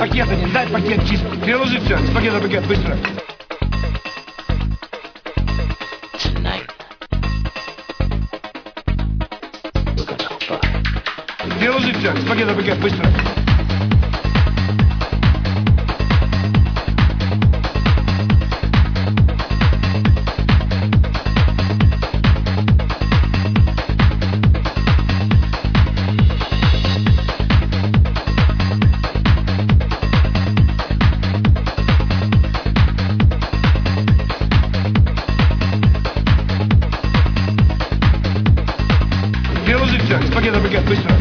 пакет один, дай пакет чистый. Переложи все, из пакета пакет, быстро. Переложи все, из пакета пакет, быстро. Переложи все, из пакета пакет, быстро.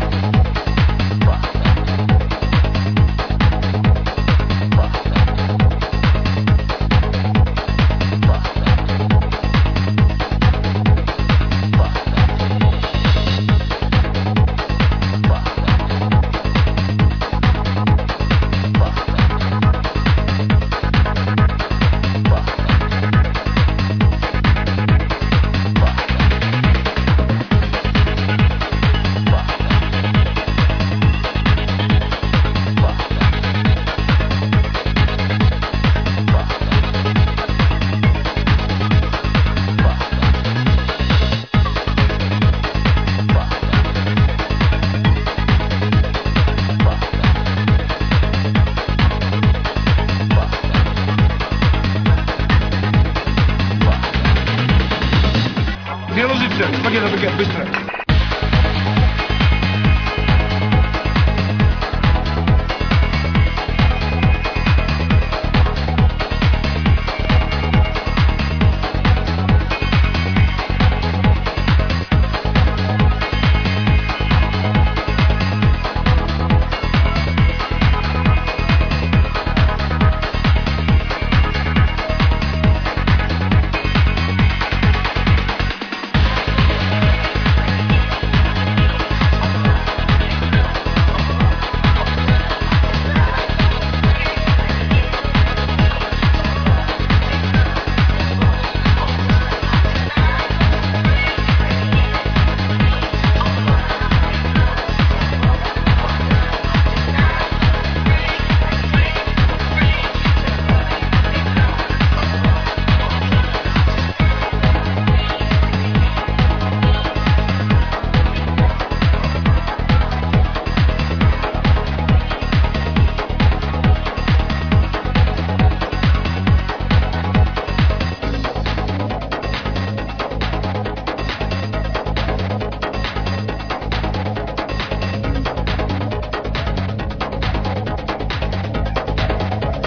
Переложи все, из пакета пакет, быстро.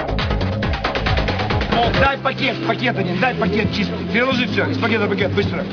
Дай пакет один, дай пакет чистый. Переложи все, из пакета пакет, быстро.